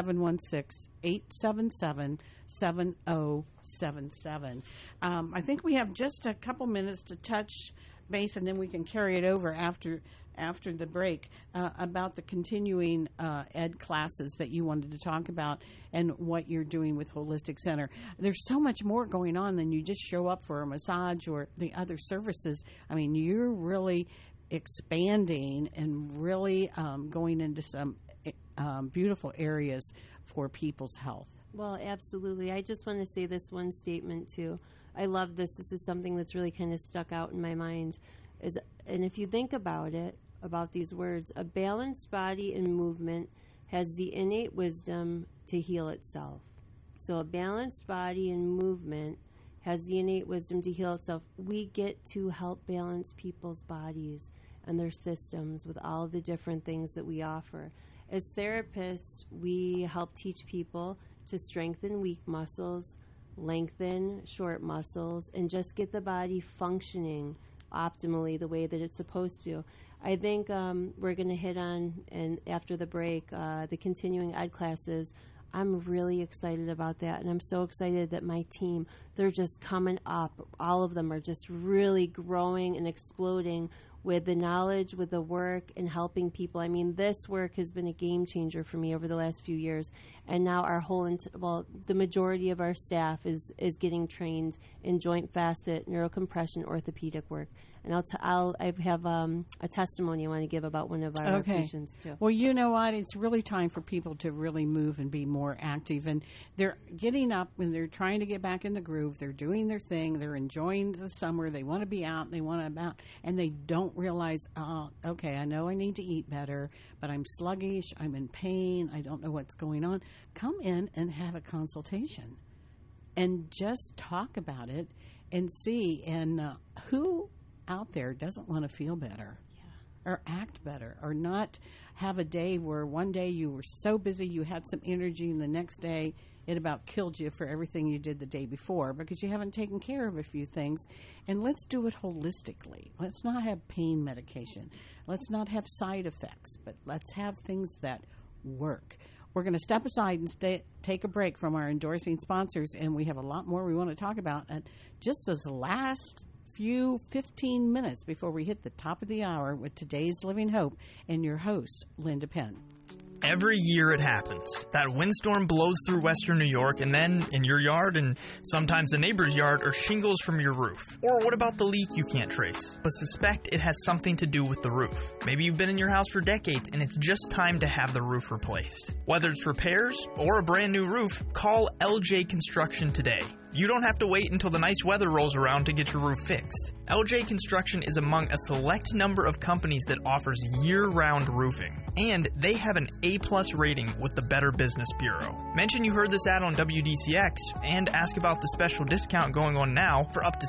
716-877-7077. I think we have just a couple minutes to touch base, and then we can carry it over after the break about the continuing ed classes that you wanted to talk about and what you're doing with Holistic Center. There's so much more going on than you just show up for a massage or the other services. I mean, you're really expanding and really going into some beautiful areas for people's health. Well, absolutely. I just want to say this one statement, too. I love this. This is something that's really kind of stuck out in my mind. And if you think about it, about these words, a balanced body in movement has the innate wisdom to heal itself. So a balanced body in movement has the innate wisdom to heal itself. We get to help balance people's bodies and their systems with all the different things that we offer. As therapists, we help teach people to strengthen weak muscles, lengthen short muscles, and just get the body functioning optimally the way that it's supposed to. I think we're going to hit on, and after the break, the continuing ed classes. I'm really excited about that, and I'm so excited that my team, they're just coming up. All of them are just really growing and exploding with the knowledge, with the work, and helping people. I mean, this work has been a game changer for me over the last few years, and now our whole, the majority of our staff is getting trained in joint facet, neurocompression, orthopedic work. And I have a testimony I want to give about one of our patients, too. Well, you know what? It's really time for people to really move and be more active. And they're getting up and they're trying to get back in the groove. They're doing their thing. They're enjoying the summer. They want to be out. They want to about, and they don't realize, okay, I know I need to eat better, but I'm sluggish. I'm in pain. I don't know what's going on. Come in and have a consultation and just talk about it and see. And who out there doesn't want to feel better or act better or not have a day where one day you were so busy you had some energy and the next day it about killed you for everything you did the day before because you haven't taken care of a few things. And let's do it holistically. Let's not have pain medication. Let's not have side effects, but let's have things that work. We're going to step aside and take a break from our endorsing sponsors, and we have a lot more we want to talk about. And just as last few 15 minutes before we hit the top of the hour with today's Living Hope and your host, Linda Penn. Every year it happens. That windstorm blows through western New York, and then in your yard and sometimes the neighbor's yard are shingles from your roof. Or what about the leak you can't trace, but suspect it has something to do with the roof? Maybe you've been in your house for decades and it's just time to have the roof replaced. Whether it's repairs or a brand new roof, call LJ Construction today. You don't have to wait until the nice weather rolls around to get your roof fixed. LJ Construction is among a select number of companies that offers year-round roofing. And they have an A+ rating with the Better Business Bureau. Mention you heard this ad on WDCX and ask about the special discount going on now for up to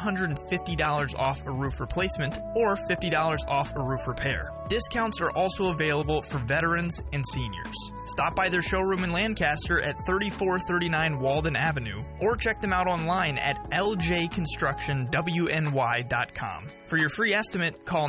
$750 off a roof replacement or $50 off a roof repair. Discounts are also available for veterans and seniors. Stop by their showroom in Lancaster at 3439 Walden Avenue or check them out online at ljconstructionwny.com. For your free estimate, call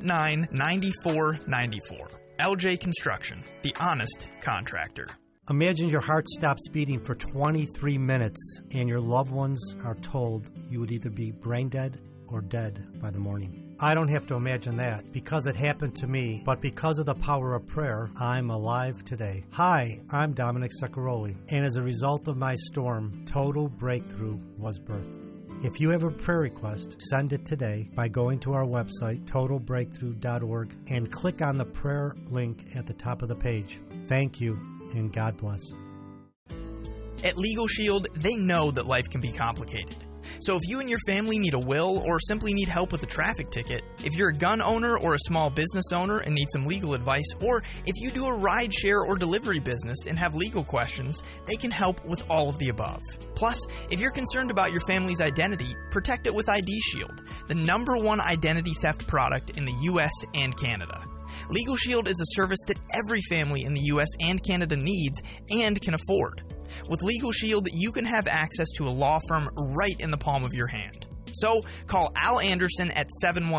989-9494. LJ Construction, the honest contractor. Imagine your heart stops beating for 23 minutes and your loved ones are told you would either be brain dead or dead by the morning. I don't have to imagine that because it happened to me, but because of the power of prayer, I'm alive today. Hi, I'm Dominic Saccaroli, and as a result of my storm, Total Breakthrough was birthed. If you have a prayer request, send it today by going to our website, totalbreakthrough.org, and click on the prayer link at the top of the page. Thank you, and God bless. At Legal Shield, they know that life can be complicated. So if you and your family need a will or simply need help with a traffic ticket, if you're a gun owner or a small business owner and need some legal advice, or if you do a ride share or delivery business and have legal questions, they can help with all of the above. Plus, if you're concerned about your family's identity, protect it with ID Shield, the #1 identity theft product in the U.S. and Canada. Legal Shield is a service that every family in the U.S. and Canada needs and can afford. With Legal Shield, you can have access to a law firm right in the palm of your hand. So, call Al Anderson at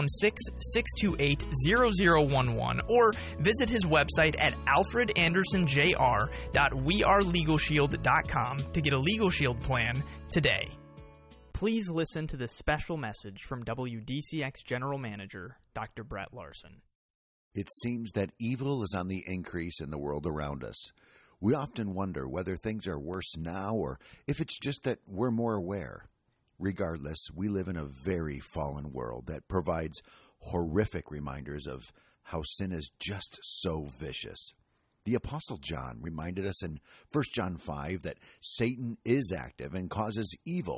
716-628-0011 or visit his website at alfredandersonjr.wearelegalshield.com to get a Legal Shield plan today. Please listen to this special message from WDCX General Manager, Dr. Brett Larson. It seems that evil is on the increase in the world around us. We often wonder whether things are worse now or if it's just that we're more aware. Regardless, we live in a very fallen world that provides horrific reminders of how sin is just so vicious. The Apostle John reminded us in 1 John 5 that Satan is active and causes evil,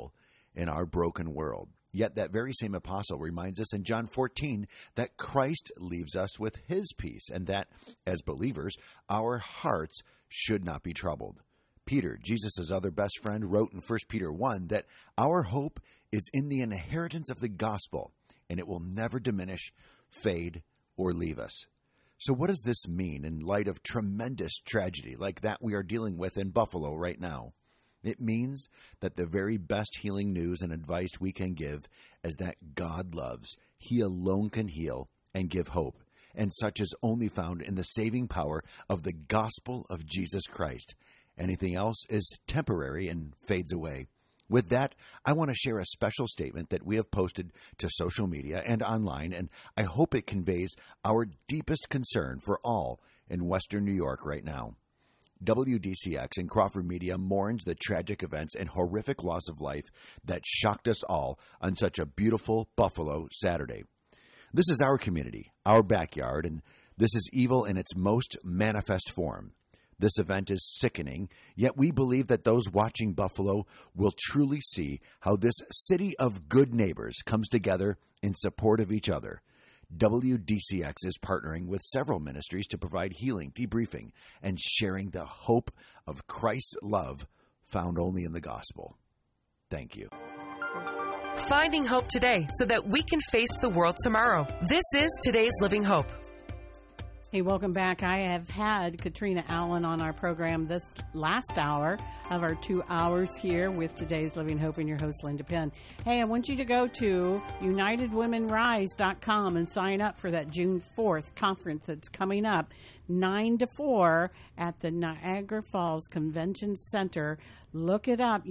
in our broken world. Yet that very same apostle reminds us in John 14 that Christ leaves us with his peace, and that, as believers, our hearts should not be troubled. Peter, Jesus' other best friend, wrote in 1 Peter 1 that our hope is in the inheritance of the gospel, and it will never diminish, fade, or leave us. So what does this mean in light of tremendous tragedy like that we are dealing with in Buffalo right now? It means that the very best healing news and advice we can give is that God loves, he alone can heal and give hope, and such is only found in the saving power of the gospel of Jesus Christ. Anything else is temporary and fades away. With that, I want to share a special statement that we have posted to social media and online, and I hope it conveys our deepest concern for all in Western New York right now. WDCX and Crawford Media mourns the tragic events and horrific loss of life that shocked us all on such a beautiful Buffalo Saturday. This is our community, our backyard, and this is evil in its most manifest form. This event is sickening, yet we believe that those watching Buffalo will truly see how this city of good neighbors comes together in support of each other. WDCX is partnering with several ministries to provide healing, debriefing, and sharing the hope of Christ's love found only in the gospel. Thank you. Finding hope today so that we can face the world tomorrow. This is Today's Living Hope. Hey, welcome back. I have had Katrina Allen on our program this last hour of our 2 hours here with Today's Living Hope and your host, Linda Penn. Hey, I want you to go to UnitedWomenRise.com and sign up for that June 4th conference that's coming up 9 to 4 at the Niagara Falls Convention Center. Look it up,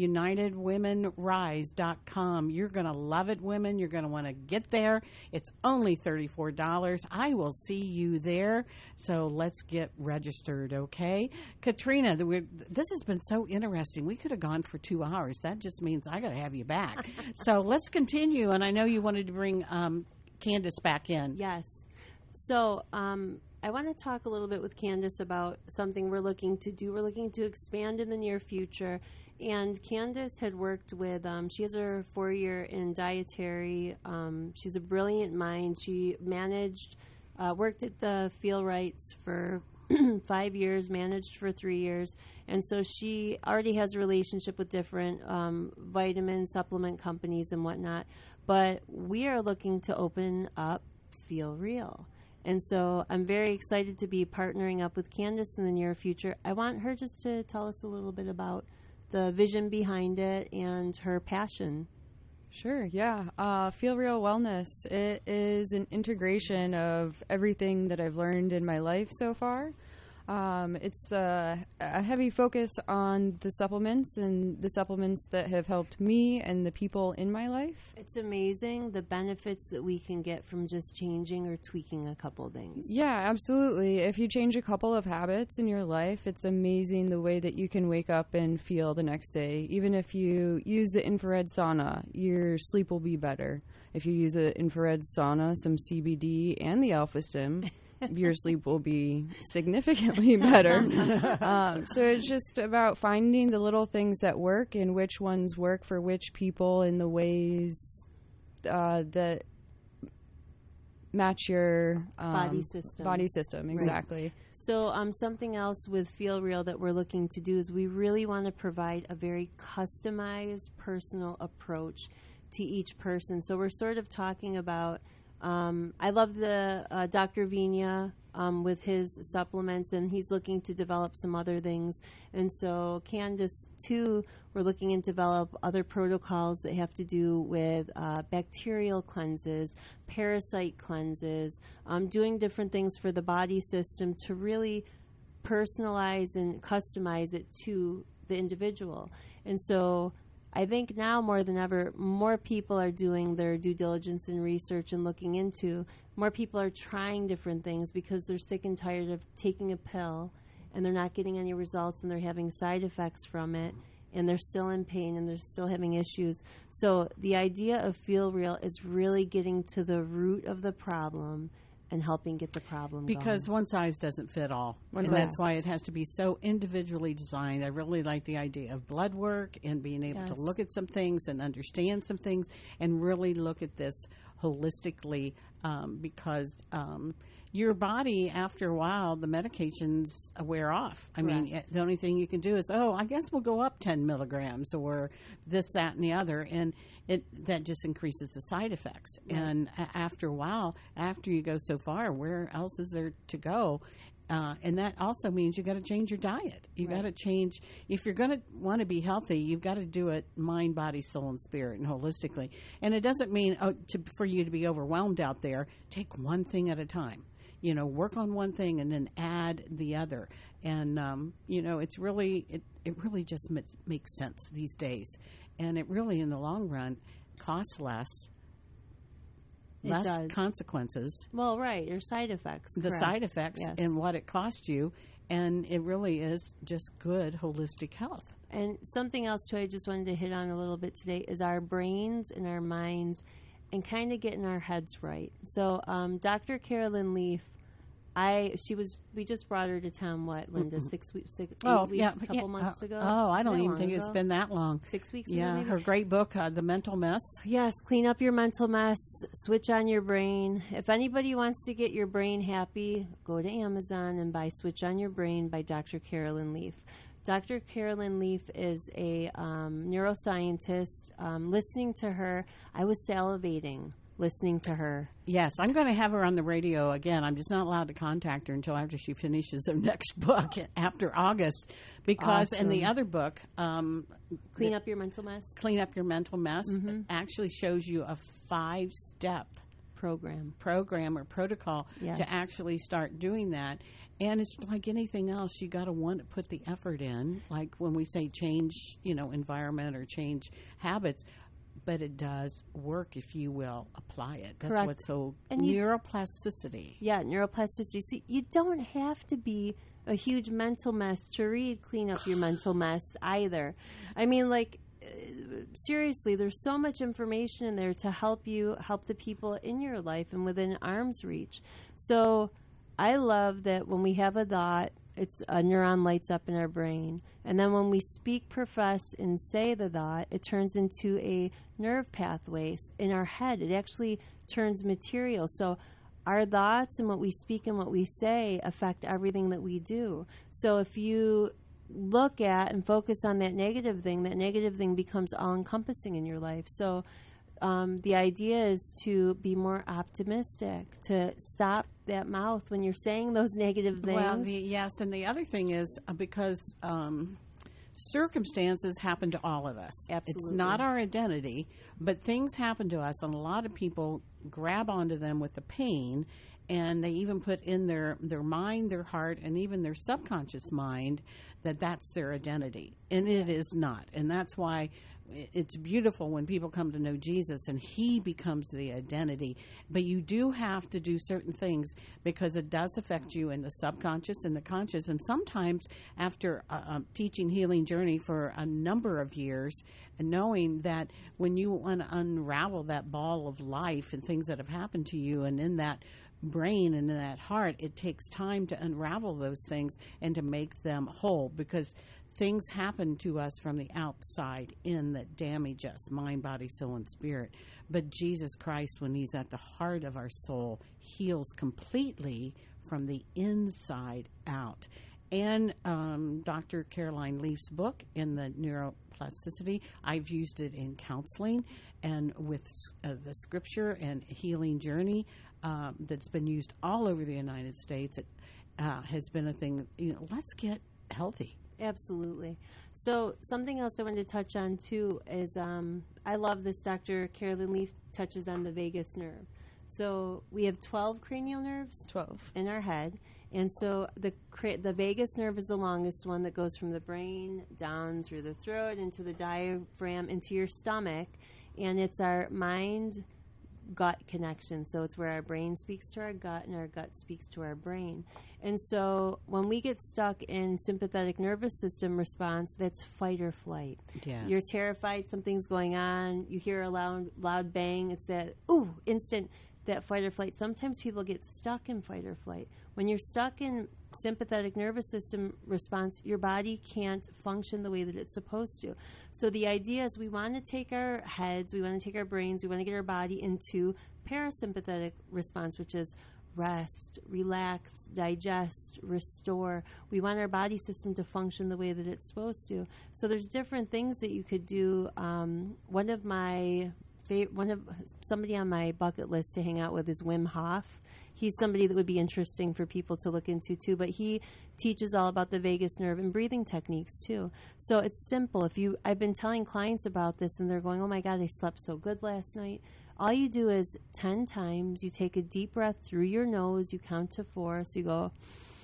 UnitedWomenRise.com. You're going to love it, women. You're going to want to get there. It's only $34. I will see you there. So let's get registered, okay? Katrina, this has been so interesting. We could have gone for 2 hours. That just means I got to have you back. So let's continue. And I know you wanted to bring Candace back in. Yes. So I want to talk a little bit with Candace about something we're looking to do. We're looking to expand in the near future. And Candace had worked with, she has her 4-year in dietary. She's a brilliant mind. She worked at the Feel Rights for 5 years, managed for 3 years. And so she already has a relationship with different vitamin supplement companies and whatnot. But we are looking to open up Feel Real. And so I'm very excited to be partnering up with Candace in the near future. I want her just to tell us a little bit about the vision behind it and her passion. Sure, yeah. Feel Real Wellness. It is an integration of everything that I've learned in my life so far. It's a heavy focus on the supplements and the supplements that have helped me and the people in my life. It's amazing the benefits that we can get from just changing or tweaking a couple things. Yeah, absolutely. If you change a couple of habits in your life, it's amazing the way that you can wake up and feel the next day. Even if you use the infrared sauna, your sleep will be better. If you use an infrared sauna, some CBD, and the Alpha Stim, your sleep will be significantly better. So it's just about finding the little things that work and which ones work for which people in the ways that match your body system. Body system, exactly. Right. So something else with Feel Real that we're looking to do is we really want to provide a very customized, personal approach to each person. So we're sort of talking about I love the Dr. Vigna with his supplements, and he's looking to develop some other things. And so Candace, too, we're looking to develop other protocols that have to do with bacterial cleanses, parasite cleanses, doing different things for the body system to really personalize and customize it to the individual. And so I think now more than ever, more people are doing their due diligence and research and looking into. More people are trying different things because they're sick and tired of taking a pill and they're not getting any results and they're having side effects from it and they're still in pain and they're still having issues. So the idea of Feel Real is really getting to the root of the problem and helping get the problem because going. one size doesn't fit all. One and size. that's why it has to be so individually designed. I really like the idea of blood work and being able to look at some things and understand some things and really look at this holistically because your body, after a while, the medications wear off. I mean, the only thing you can do is, I guess we'll go up 10 milligrams or this, that, and the other. And that just increases the side effects. Right. And after a while, after you go so far, where else is there to go? And that also means you got to change your diet. You got to change. If you're going to want to be healthy, you've got to do it mind, body, soul, and spirit, and holistically. And it doesn't mean for you to be overwhelmed out there. Take one thing at a time. Work on one thing and then add the other. And it's really it really just makes sense these days. And it really, in the long run, costs less consequences. Well, right, your side effects. The side effects and what it costs you, and it really is just good holistic health. And something else, too, I just wanted to hit on a little bit today is our brains and our minds and kind of getting our heads right. So Dr. Carolyn Leaf, we just brought her to town, Linda, 8 weeks, a couple months ago? I don't even think it's been that long. 6 weeks ago, maybe? Her great book, The Mental Mess. Yes, clean up your mental mess, switch on your brain. If anybody wants to get your brain happy, go to Amazon and buy Switch on Your Brain by Dr. Carolyn Leaf. Dr. Carolyn Leaf is a neuroscientist. Listening to her, I was salivating listening to her. Yes, I'm going to have her on the radio again. I'm just not allowed to contact her until after she finishes her next book after August. Because in the other book, Clean Up Your Mental Mess. Clean Up Your Mental Mess actually shows you a 5-step program or protocol to actually start doing that. And it's like anything else, you got to want to put the effort in. Like when we say change, environment or change habits. But it does work if you will apply it. That's correct. What's so neuroplasticity. Yeah, neuroplasticity. So you don't have to be a huge mental mess to read Clean Up Your Mental Mess either. I mean, seriously, there's so much information in there to help you help the people in your life and within arm's reach. So I love that when we have a thought, it's a neuron lights up in our brain. And then when we speak, profess, and say the thought, it turns into a nerve pathway in our head. It actually turns material. So our thoughts and what we speak and what we say affect everything that we do. So if you look at and focus on that negative thing becomes all-encompassing in your life. So the idea is to be more optimistic, to stop that mouth when you're saying those negative things. Well, yes, and the other thing is because circumstances happen to all of us. Absolutely. It's not our identity, but things happen to us, and a lot of people grab onto them with the pain, and they even put in their mind, their heart, and even their subconscious mind that that's their identity. And it is not. And that's why it's beautiful when people come to know Jesus and he becomes the identity. But you do have to do certain things because it does affect you in the subconscious and the conscious. And sometimes after teaching Healing Journey for a number of years and knowing that when you want to unravel that ball of life and things that have happened to you and in that brain and in that heart, it takes time to unravel those things and to make them whole because things happen to us from the outside in that damage us, mind, body, soul, and spirit. But Jesus Christ, when he's at the heart of our soul, heals completely from the inside out. And Dr. Caroline Leaf's book in the neuroplasticity, I've used it in counseling and with the scripture and Healing Journey that's been used all over the United States. It has been a thing, let's get healthy. Absolutely. So something else I wanted to touch on, too, is I love this Dr. Carolyn Leaf touches on the vagus nerve. So we have 12 cranial nerves 12 in our head. And so the vagus nerve is the longest one that goes from the brain down through the throat into the diaphragm into your stomach. And it's our mind gut connection. So it's where our brain speaks to our gut and our gut speaks to our brain. And so when we get stuck in sympathetic nervous system response, that's fight or flight. Yes. You're terrified, something's going on, you hear a loud bang, it's that instant that fight or flight. Sometimes people get stuck in fight or flight. When you're stuck in sympathetic nervous system response, your body can't function the way that it's supposed to. So the idea is we want to take our heads, we want to take our brains, we want to get our body into parasympathetic response, which is rest, relax, digest, restore. We want our body system to function the way that it's supposed to. So there's different things that you could do. Somebody on my bucket list to hang out with is Wim Hof. He's somebody that would be interesting for people to look into too, but he teaches all about the vagus nerve and breathing techniques too. So it's simple. I've been telling clients about this and they're going, oh my God, I slept so good last night. All you do is 10 times, you take a deep breath through your nose, you count to 4, so you go,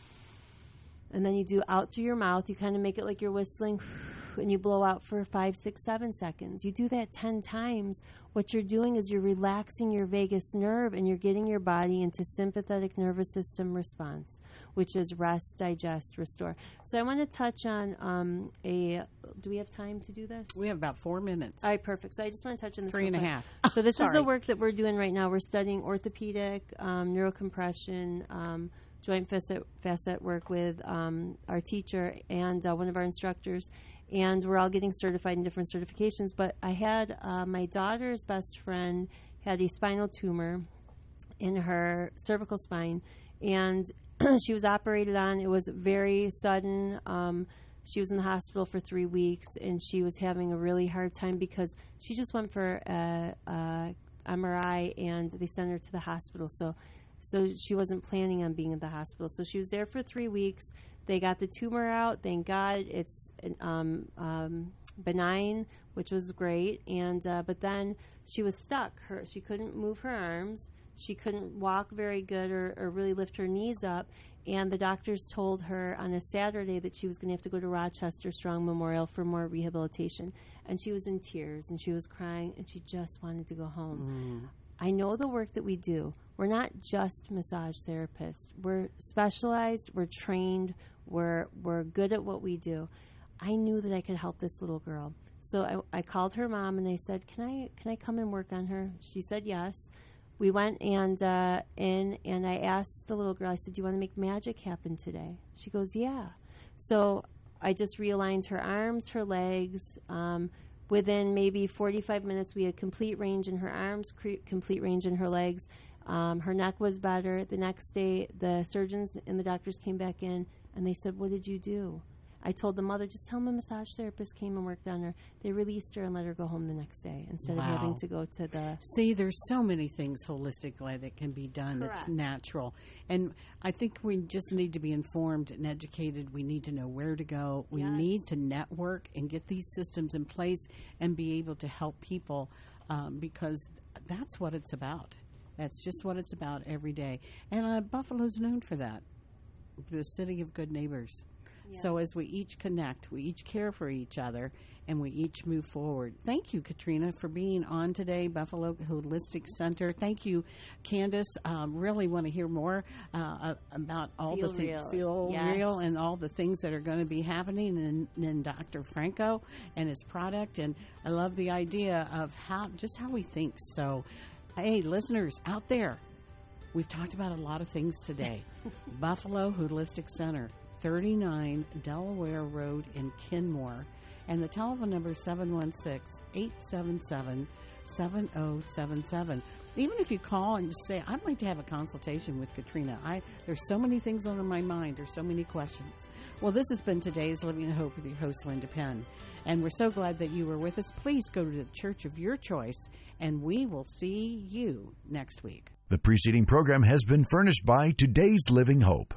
and then you do out through your mouth, you kind of make it like you're whistling, and you blow out for 5, 6, 7 seconds. You do that 10 times. What you're doing is you're relaxing your vagus nerve and you're getting your body into sympathetic nervous system response, which is rest, digest, restore. So I want to touch on do we have time to do this? We have about 4 minutes. All right, perfect. So I just want to touch on this. 3.5. So this is the work that we're doing right now. We're studying orthopedic, neurocompression, joint facet work with our teacher and one of our instructors. And we're all getting certified in different certifications. But I had my daughter's best friend had a spinal tumor in her cervical spine, and she was operated on. It was very sudden. She was in the hospital for 3 weeks, and she was having a really hard time because she just went for a MRI, and they sent her to the hospital. So she wasn't planning on being in the hospital. So she was there for 3 weeks. They got the tumor out. Thank God it's benign, which was great. And but then she was stuck. She couldn't move her arms. She couldn't walk very good or really lift her knees up. And the doctors told her on a Saturday that she was going to have to go to Rochester Strong Memorial for more rehabilitation. And she was in tears, and she was crying, and she just wanted to go home. I know the work that we do. We're not just massage therapists. We're specialized. We're trained. We're good at what we do. I knew that I could help this little girl. So I called her mom, and I said, can I come and work on her? She said yes. We went and I asked the little girl, I said, do you want to make magic happen today? She goes, yeah. So I just realigned her arms, her legs. Within maybe 45 minutes, we had complete range in her arms, complete range in her legs. Her neck was better. The next day, the surgeons and the doctors came back in, and they said, what did you do? I told the mother, just tell them a massage therapist came and worked on her. They released her and let her go home the next day instead of having to go to the... See, there's so many things holistically that can be done. Correct. That's natural. And I think we just need to be informed and educated. We need to know where to go. We need to network and get these systems in place and be able to help people because that's what it's about. That's just what it's about every day. And Buffalo's known for that, the city of good neighbors. Yeah. So as we each connect, we each care for each other, and we each move forward. Thank you, Katrina, for being on today, Buffalo Holistic Center. Thank you, Candace. Really want to hear more about all the things, Feel Real, and all the things that are going to be happening in Dr. Franco and his product. And I love the idea of how we think. So, hey, listeners out there, we've talked about a lot of things today. Buffalo Holistic Center, 39 Delaware Road in Kenmore, and the telephone number is 716-877-7077. Even if you call and just say, I'd like to have a consultation with Katrina. There's so many things on my mind. There's so many questions. Well, this has been today's Living in Hope with your host, Linda Penn. And we're so glad that you were with us. Please go to the church of your choice, and we will see you next week. The preceding program has been furnished by Today's Living Hope.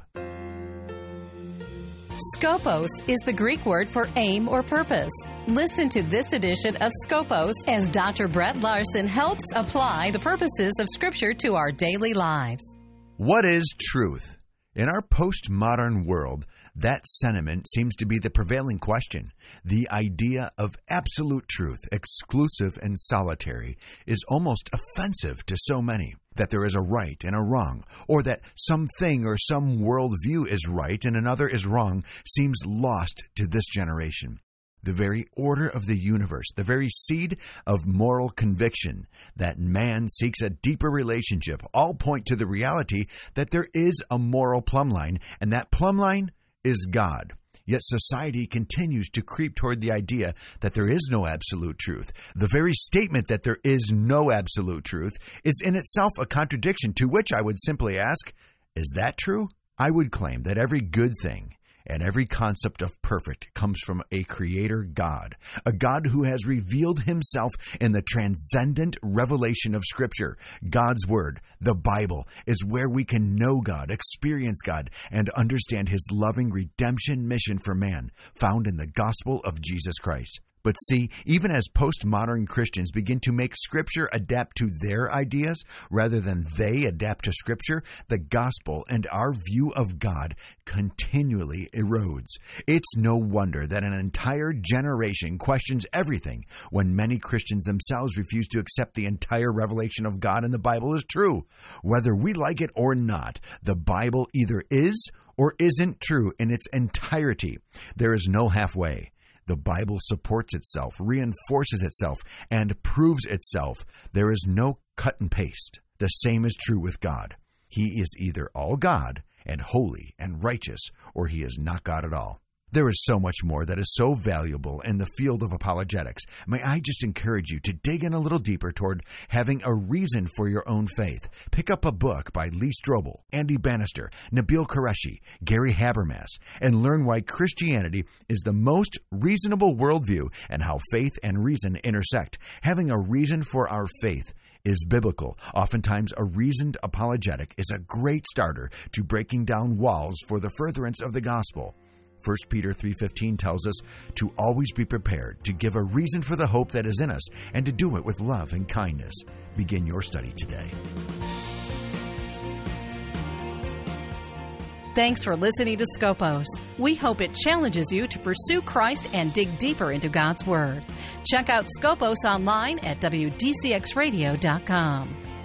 Scopos is the Greek word for aim or purpose. Listen to this edition of Scopos as Dr. Brett Larson helps apply the purposes of Scripture to our daily lives. What is truth? In our postmodern world, that sentiment seems to be the prevailing question. The idea of absolute truth, exclusive and solitary, is almost offensive to so many. That there is a right and a wrong, or that something or some worldview is right and another is wrong, seems lost to this generation. the very order of the universe, the very seed of moral conviction, that man seeks a deeper relationship, all point to the reality that there is a moral plumb line, and that plumb line is God. Yet society continues to creep toward the idea that there is no absolute truth. The very statement that there is no absolute truth is in itself a contradiction, to which I would simply ask, is that true? I would claim that every good thing and every concept of perfect comes from a creator God, a God who has revealed himself in the transcendent revelation of Scripture. God's Word, the Bible, is where we can know God, experience God, and understand his loving redemption mission for man, found in the gospel of Jesus Christ. But see, even as postmodern Christians begin to make Scripture adapt to their ideas rather than they adapt to Scripture, the gospel and our view of God continually erodes. It's no wonder that an entire generation questions everything when many Christians themselves refuse to accept the entire revelation of God in the Bible is true. Whether we like it or not, the Bible either is or isn't true in its entirety. There is no halfway. The Bible supports itself, reinforces itself, and proves itself. There is no cut and paste. The same is true with God. He is either all God and holy and righteous, or he is not God at all. There is so much more that is so valuable in the field of apologetics. May I just encourage you to dig in a little deeper toward having a reason for your own faith. Pick up a book by Lee Strobel, Andy Bannister, Nabil Qureshi, Gary Habermas, and learn why Christianity is the most reasonable worldview and how faith and reason intersect. Having a reason for our faith is biblical. Oftentimes, a reasoned apologetic is a great starter to breaking down walls for the furtherance of the gospel. 1 Peter 3:15 tells us to always be prepared to give a reason for the hope that is in us and to do it with love and kindness. Begin your study today. Thanks for listening to Scopos. We hope it challenges you to pursue Christ and dig deeper into God's Word. Check out Scopos online at WDCXradio.com.